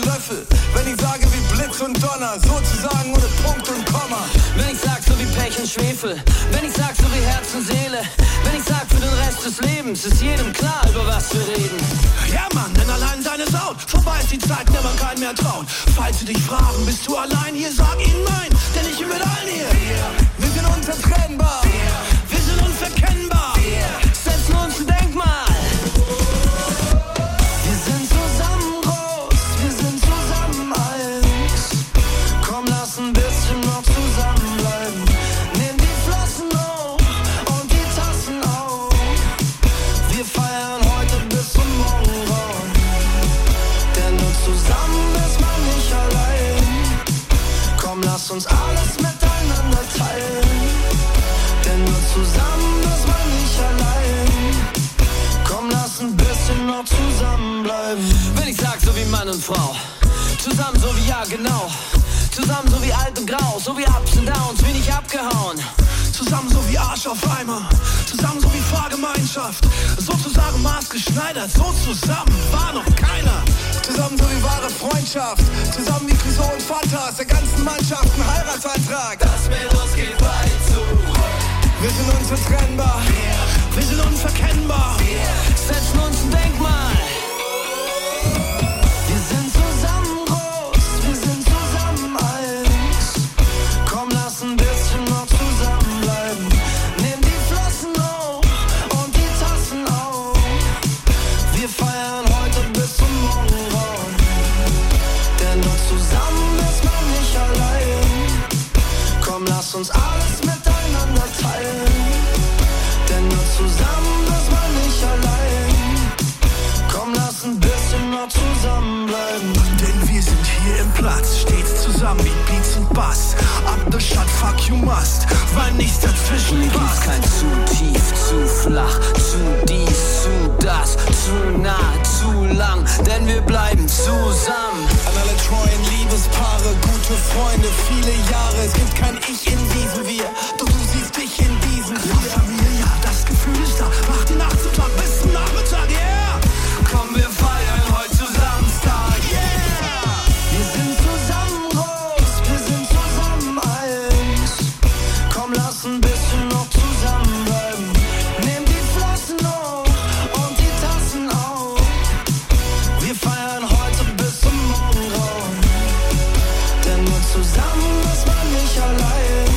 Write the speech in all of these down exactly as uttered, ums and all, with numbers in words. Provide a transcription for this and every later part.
Löffel. Wenn ich sage wie Blitz und Donner, sozusagen ohne Punkt und Komma. Wenn ich sag so wie Pech und Schwefel, wenn ich sag so wie Herz und Seele, wenn ich sag für den Rest des Lebens, ist jedem klar, über was wir reden. Ja Mann, denn allein seine Saut, vorbei ist die Zeit, der man keinen mehr traut. Falls sie dich fragen, bist du allein hier, sag ihnen nein, denn ich bin mit allen hier. Wir, wir sind unzertrennbar, wir, wir sind unverkennbar, wir setzen uns ein Denkmal. Wir sind zusammen groß, wir sind zusammen eins. Komm, lass ein bisschen noch zusammenbleiben. Nimm die Flossen hoch und die Tassen auf. Wir feiern heute bis zum Morgengrauen. Denn nur zusammen ist man nicht allein. Komm, lass uns alles miteinander teilen. Denn nur zusammen ist man nicht allein. Komm, lass ein bisschen noch zusammenbleiben. Wenn ich sag so wie Mann und Frau, zusammen so wie ja genau, zusammen so wie alt und grau, so wie Ups und Downs, wie nicht abgehauen. Zusammen so wie Arsch auf Eimer, zusammen so wie Fahrgemeinschaft, sozusagen maßgeschneidert, so zusammen war noch keiner. Zusammen so wie wahre Freundschaft, zusammen wie Clouseau und Fanta, aus der ganzen Mannschaft ein Heiratsantrag. Das mit uns geht weit zu. Wir sind unzertrennbar, wir, wir sind unverkennbar, wir setzen uns ein Denkmal. Wir sind zusammen groß, wir sind zusammen eins. Komm, lass ein bisschen noch zusammenbleiben. Nimm die Flossen hoch und die Tassen auf. Wir feiern heute bis zum Morgengrauen. Denn nur zusammen ist man nicht allein. Komm, lass uns alles miteinander teilen. Denn nur zusammen ist man nicht allein. Komm, lass ein bisschen noch zusammenbleiben. Denn wir sind hier im Platz, stets zusammen wie Beats und Bass. Up the shot, fuck you must, weil nichts dazwischen Hier gibt's passt. kein zu tief, zu flach, zu dies, zu das, zu nah, zu lang, denn wir bleiben zusammen. An alle treuen Liebespaare, gute Freunde, viele Jahre. Es gibt kein Ich in diesem Wir, doch du siehst dich in diesem Wir. Familie, das Gefühl ist da, macht die Nacht zum Tag bis zum Nachmittag, yeah. Komm, wir feiern heute zusammen Star, yeah. Wir sind zusammen groß, wir sind zusammen eins. Komm, lass ein bisschen noch zusammenbleiben. Nimm die Flossen hoch und die Tassen auf. Wir feiern heute bis zum Morgengrauen. Denn nur zusammen ist man nicht allein.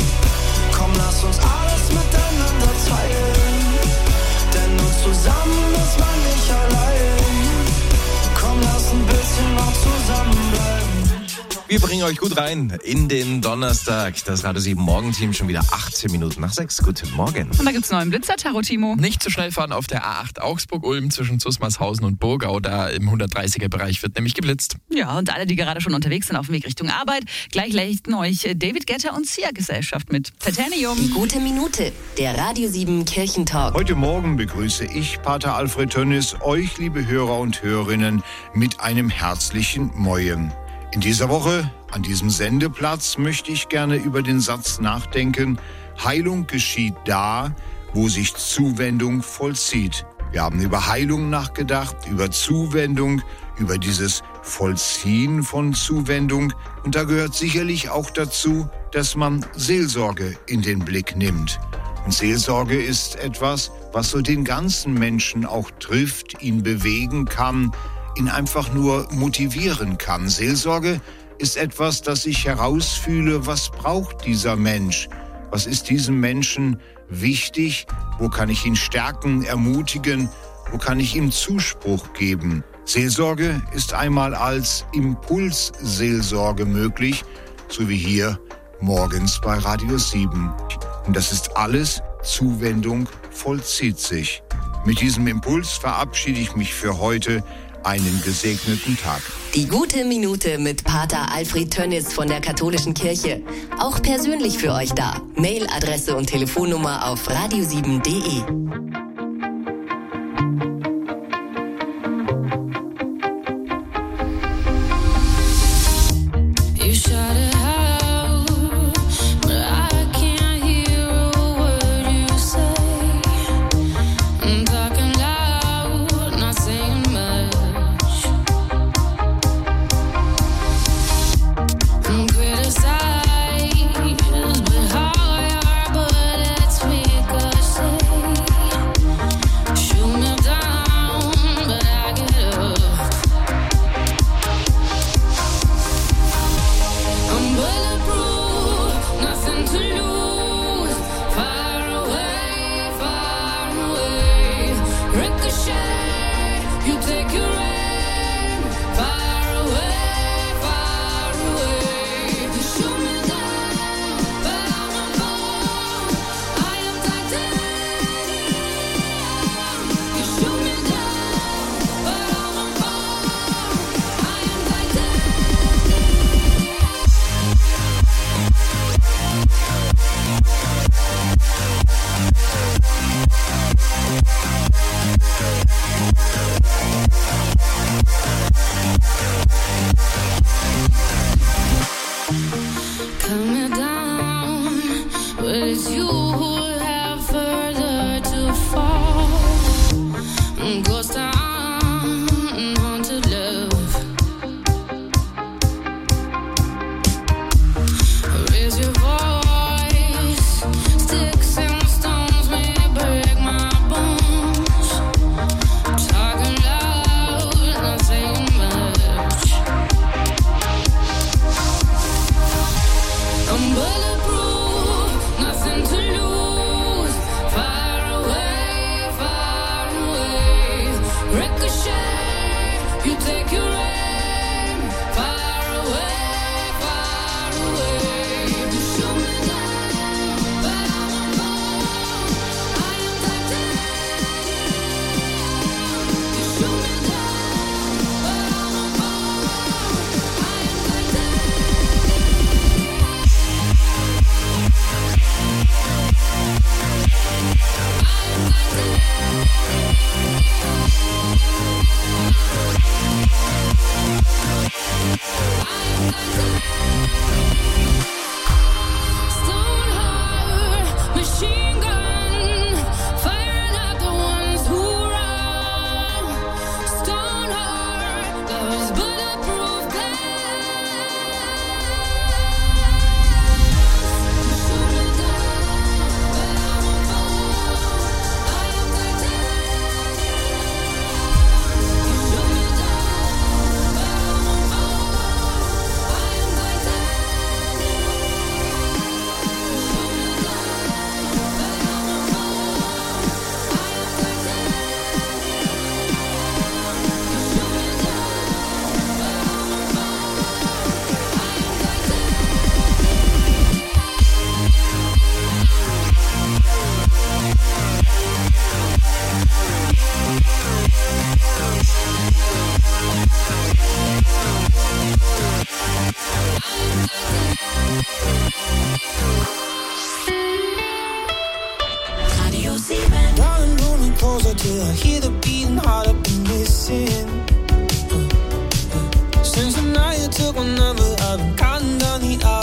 Komm, lass uns alles miteinander teilen. Denn nur zusammen ist man nicht allein. Komm, lass ein bisschen noch zusammenbleiben. Wir bringen euch gut rein in den Donnerstag. Das Radio sieben Morgenteam schon wieder achtzehn Minuten nach sechs. Guten Morgen. Und da gibt's neuen Blitzer, Tarot Timo. Nicht zu schnell fahren auf der A acht Augsburg-Ulm zwischen Zusmarshausen und Burgau. Da im hundertdreißiger-Bereich wird nämlich geblitzt. Ja, und alle, die gerade schon unterwegs sind auf dem Weg Richtung Arbeit, gleich leisten euch David Guetta und Sia Gesellschaft mit Titanium. Die gute Minute, der Radio sieben Kirchentalk. Heute Morgen begrüße ich, Pater Alfred Tönnis, euch, liebe Hörer und Hörerinnen, mit einem herzlichen Moin. In dieser Woche, an diesem Sendeplatz, möchte ich gerne über den Satz nachdenken: Heilung geschieht da, wo sich Zuwendung vollzieht. Wir haben über Heilung nachgedacht, über Zuwendung, über dieses Vollziehen von Zuwendung. Und da gehört sicherlich auch dazu, dass man Seelsorge in den Blick nimmt. Und Seelsorge ist etwas, was so den ganzen Menschen auch trifft, ihn bewegen kann, ihn einfach nur motivieren kann. Seelsorge ist etwas, das ich herausfühle, was braucht dieser Mensch? Was ist diesem Menschen wichtig? Wo kann ich ihn stärken, ermutigen? Wo kann ich ihm Zuspruch geben? Seelsorge ist einmal als Impulsseelsorge möglich, so wie hier morgens bei Radio sieben. Und das ist alles Zuwendung vollzieht sich. Mit diesem Impuls verabschiede ich mich für heute. Einen gesegneten Tag. Die gute Minute mit Pater Alfred Tönnis von der Katholischen Kirche. Auch persönlich für euch da. Mailadresse und Telefonnummer auf radio sieben punkt de. took my number, I've been counting down the hours.